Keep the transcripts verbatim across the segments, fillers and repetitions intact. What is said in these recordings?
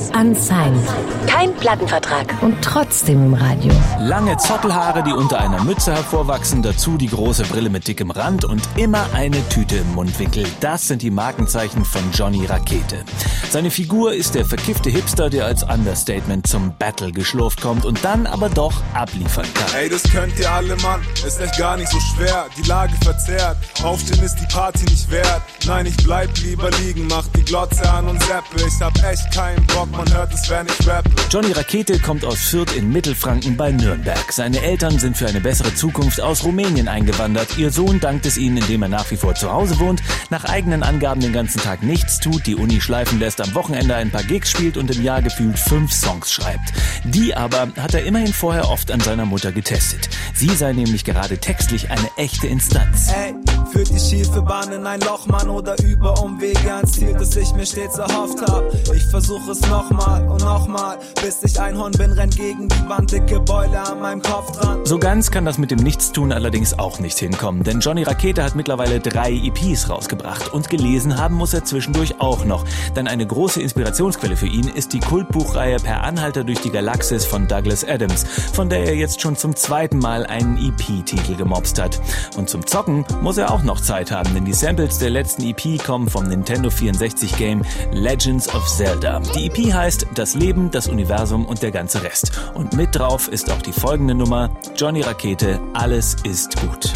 Unsigned. Kein Plattenvertrag. Und trotzdem im Radio. Lange Zottelhaare, die unter einer Mütze hervorwachsen, dazu die große Brille mit dickem Rand und immer eine Tüte im Mundwinkel. Das sind die Markenzeichen von Johnny Rakete. Seine Figur ist der verkiffte Hipster, der als Understatement zum Battle geschlurft kommt und dann aber doch abliefern kann. Ey, das könnt ihr alle, Mann, ist echt gar nicht so schwer. Die Lage verzerrt, aufstehen ist die Party nicht wert. Nein, ich bleib lieber liegen, mach die Glotze an und zappe. Ich hab echt keinen Bock, man hört es, wenn ich rappe. Johnny Rakete kommt aus Fürth in Mittelfranken bei Nürnberg. Seine Eltern sind für eine bessere Zukunft aus Rumänien eingewandert. Ihr Sohn dankt es ihnen, indem er nach wie vor zu Hause wohnt, nach eigenen Angaben den ganzen Tag nichts tut, die Uni schleifen lässt, am Wochenende ein paar Gigs spielt und im Jahr gefühlt fünf Songs schreibt. Die aber hat er immerhin vorher oft an seiner Mutter getestet. Sie sei nämlich gerade textlich eine echte Instanz. Ey, führt die schiefe Bahn in ein Loch, Mann, oder über Umwege ans Ziel, das ich mir stets erhofft hab. Ich versuche es nochmal und nochmal, bis ich Einhorn bin, renn gegen die Wand, dicke Beule an meinem Kopf dran. So ganz kann das mit dem Nichtstun allerdings auch nicht hinkommen, denn Johnny Rakete hat mittlerweile drei E Ps rausgebracht und gelesen haben muss er zwischendurch auch noch, denn eine große Inspirationsquelle für ihn ist die Kultbuchreihe Per Anhalter durch die Galaxis von Douglas Adams, von der er jetzt schon zum zweiten Mal einen E P-Titel gemobst hat. Und zum Zocken muss er auch noch Zeit haben, denn die Samples der letzten E P kommen vom Nintendo vierundsechzig Game Legends of Zelda. Die E P heißt Das Leben, das Universum und der ganze Rest. Und mit drauf ist auch die folgende Nummer, Johnny Rakete, Alles ist gut.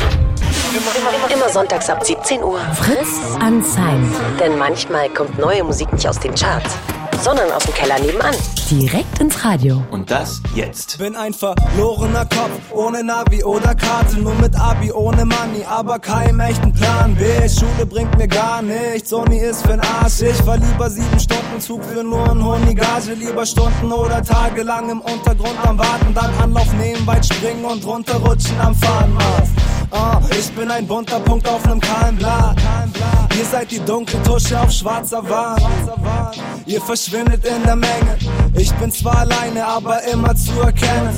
Immer, immer, immer sonntags ab siebzehn Uhr. Fritz Unsigned. Denn manchmal kommt neue Musik nicht aus den Charts, sondern aus dem Keller nebenan. Direkt ins Radio. Und das jetzt. Bin ein verlorener Kopf, ohne Navi oder Karte, nur mit Abi, ohne Money, aber keinem echten Plan B. Schule bringt mir gar nichts, Uni ist für'n Arsch. Ich war lieber sieben Stunden Zug für nur ein Honigage, lieber Stunden oder Tage lang im Untergrund am Warten, dann Anlauf nehmen, weit springen und runterrutschen am Fahnenmast. Uh, ich bin ein bunter Punkt auf nem kahlen Blatt. Ihr seid die dunkle Tusche auf schwarzer Wand. Ihr verschwindet in der Menge. Ich bin zwar alleine, aber immer zu erkennen.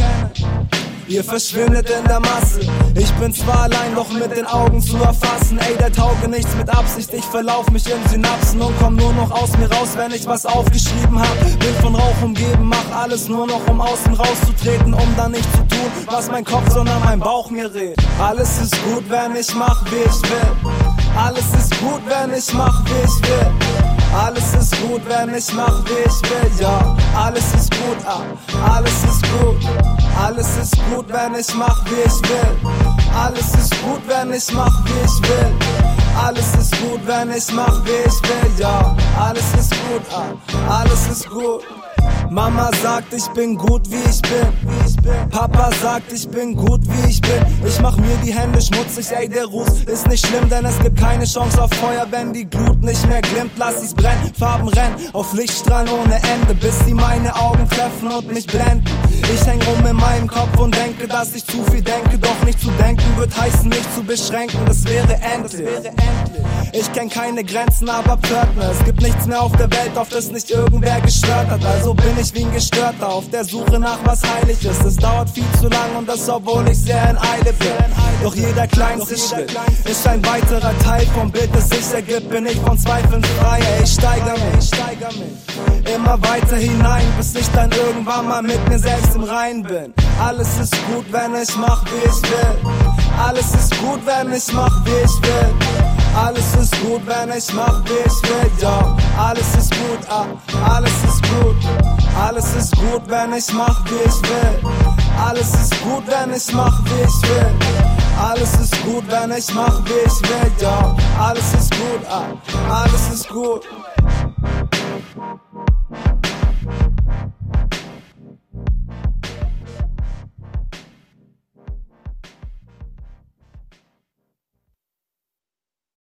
Ihr verschwindet in der Masse. Ich bin zwar allein, doch mit den Augen zu erfassen. Ey, der tauge nichts mit Absicht. Ich verlauf mich in Synapsen und komm nur noch aus mir raus, wenn ich was aufgeschrieben hab. Bin von Rauch umgeben, mach alles nur noch, um außen rauszutreten, um dann nicht zu tun, was mein Kopf, sondern mein Bauch mir redet. Alles ist gut, wenn ich mach, wie ich will. Alles ist gut, wenn ich mach, wie ich will. Alles ist gut, wenn ich mach, wie ich will, ja. Alles ist gut, ah, alles ist gut. Alles ist gut, wenn ich mach, wie ich will. Alles ist gut, wenn ich mach, wie ich will. Alles ist gut, wenn ich mach, wie ich will, ja. Alles ist gut, ah, alles ist gut. Mama sagt, ich bin gut, wie ich bin, wie ich bin. Papa sagt, ich bin gut, wie ich bin. Ich mach mir die Hände schmutzig, ey, der Ruß ist nicht schlimm, denn es gibt keine Chance auf Feuer, wenn die Glut nicht mehr glimmt. Lass es brennen, Farben rennen, auf Lichtstrahlen ohne Ende, bis sie meine Augen treffen und mich blenden. Ich häng rum in meinem Kopf und denke, dass ich zu viel denke, doch nicht zu denken wird heißen, nicht zu beschränken, das wäre endlich. Ich kenn keine Grenzen, aber Pförtner. Es gibt nichts mehr auf der Welt, auf das nicht irgendwer geschwört hat, also bin ich wie ein Gestörter auf der Suche nach was heilig ist. Es dauert viel zu lang und das, obwohl ich sehr in Eile bin. Doch jeder kleinste Schritt ist ein weiterer Teil vom Bild, das sich ergibt. Bin ich von Zweifeln frei, ey, ich steiger mich, ich steiger mich immer weiter hinein, bis ich dann irgendwann mal mit mir selbst im Reinen bin. Alles ist gut, wenn ich mach, wie ich will. Alles ist gut, wenn ich mach, wie ich will. Alles ist gut, wenn ich mach, wie ich will, ja. Alles ist gut, ah, alles ist gut. Alles ist gut, wenn ich mach, wie ich will. Alles ist gut, wenn ich mach, wie ich will. Alles ist gut, wenn ich mach, wie ich will, ja. Alles ist gut, ah, alles ist gut.